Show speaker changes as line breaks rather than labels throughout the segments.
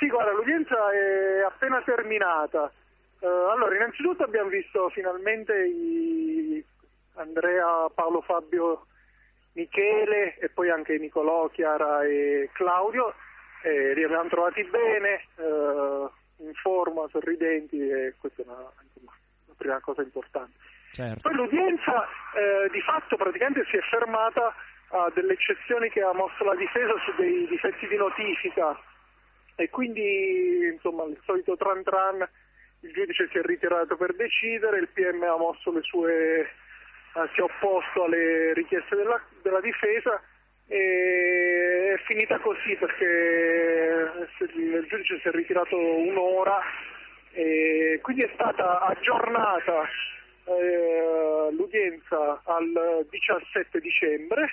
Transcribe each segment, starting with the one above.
Sì, guarda, l'udienza è appena terminata. Allora, innanzitutto abbiamo visto finalmente Andrea, Paolo, Fabio, Michele e poi anche Nicolò, Chiara e Claudio. Li abbiamo trovati bene, in forma, sorridenti, e questa è una prima cosa importante.
Certo.
Poi l'udienza di fatto praticamente si è fermata a delle eccezioni che ha mosso la difesa su dei difetti di notifica, e quindi insomma il solito tran tran, il giudice si è ritirato per decidere, il PM ha mosso si è opposto alle richieste della difesa, e è finita così perché il giudice si è ritirato un'ora, e quindi è stata aggiornata l'udienza al 17 dicembre,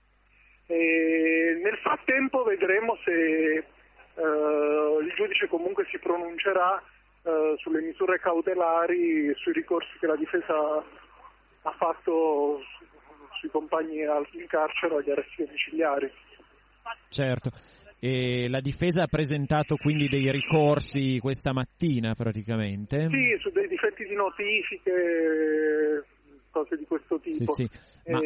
e nel frattempo vedremo se il giudice comunque si pronuncerà sulle misure cautelari, sui ricorsi che la difesa ha fatto sui compagni in carcere agli arresti domiciliari.
Certo. E la difesa ha presentato quindi dei ricorsi questa mattina praticamente?
Sì, su dei difetti di notifiche, cose di questo tipo.
Sì. Ma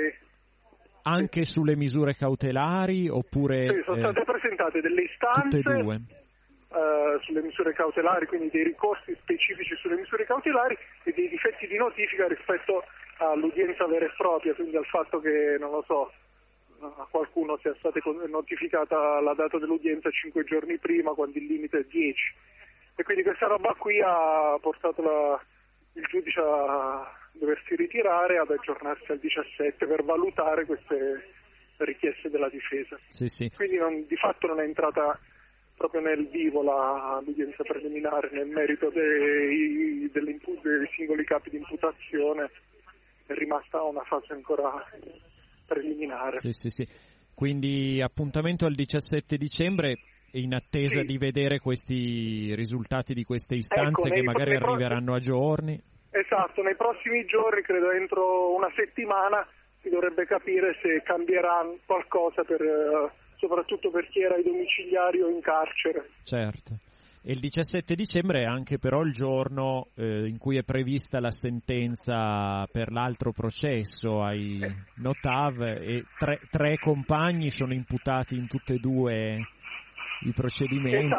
anche sulle misure cautelari oppure...
Sì, sono state presentate delle istanze
tutte e due.
Sulle misure cautelari, quindi dei ricorsi specifici sulle misure cautelari e dei difetti di notifica rispetto all'udienza vera e propria, quindi al fatto che, non lo so, a qualcuno sia stata notificata la data dell'udienza 5 giorni prima, quando il limite è 10. E quindi questa roba qui ha portato il giudice a doversi ritirare, ad aggiornarsi al 17 per valutare queste richieste della difesa.
Sì.
Quindi di fatto non è entrata proprio nel vivo l'udienza preliminare, nel merito dei singoli capi di imputazione, è rimasta una fase ancora preliminare.
Sì. Quindi appuntamento al 17 dicembre, in attesa di vedere questi risultati di queste istanze, che magari arriveranno a giorni.
Esatto, nei prossimi giorni, credo entro una settimana, si dovrebbe capire se cambierà qualcosa soprattutto per chi era ai domiciliari o in carcere.
Certo. E il 17 dicembre è anche però il giorno in cui è prevista la sentenza per l'altro processo ai Notav, e tre compagni sono imputati in tutte e due i procedimenti.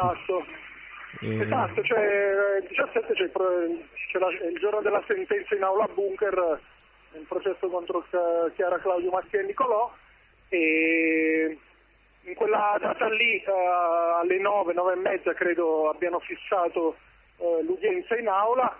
Esatto, cioè il 17 c'è il giorno della sentenza in aula bunker, il processo contro Chiara, Claudio, Mattia e Nicolò, e in quella data lì alle 9:30 credo abbiano fissato l'udienza in aula.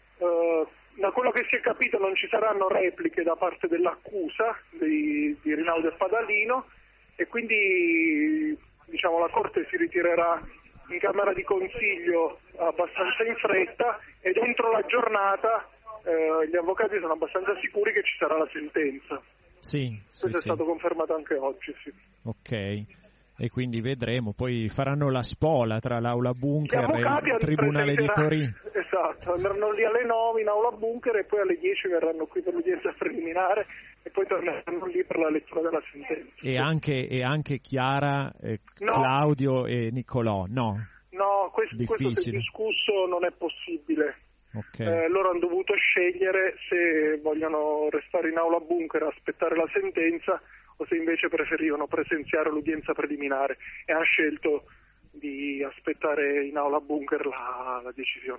Da quello che si è capito non ci saranno repliche da parte dell'accusa di Rinaudo e Padalino, e quindi diciamo la Corte si ritirerà in Camera di Consiglio abbastanza in fretta, e dentro la giornata gli avvocati sono abbastanza sicuri che ci sarà la sentenza. Questo è stato confermato anche oggi, sì.
Ok, e quindi vedremo, poi faranno la spola tra l'aula bunker e il Tribunale di Torino.
Esatto, andranno lì alle 9 in aula bunker, e poi alle 10 verranno qui per l'udienza preliminare, e poi torneranno lì per la lettura della sentenza.
E anche Chiara, Claudio e Nicolò, no?
No, questo se discusso non è possibile.
Okay.
Loro hanno dovuto scegliere se vogliono restare in aula bunker e aspettare la sentenza, o se invece preferivano presenziare l'udienza preliminare, e hanno scelto di aspettare in aula bunker la decisione.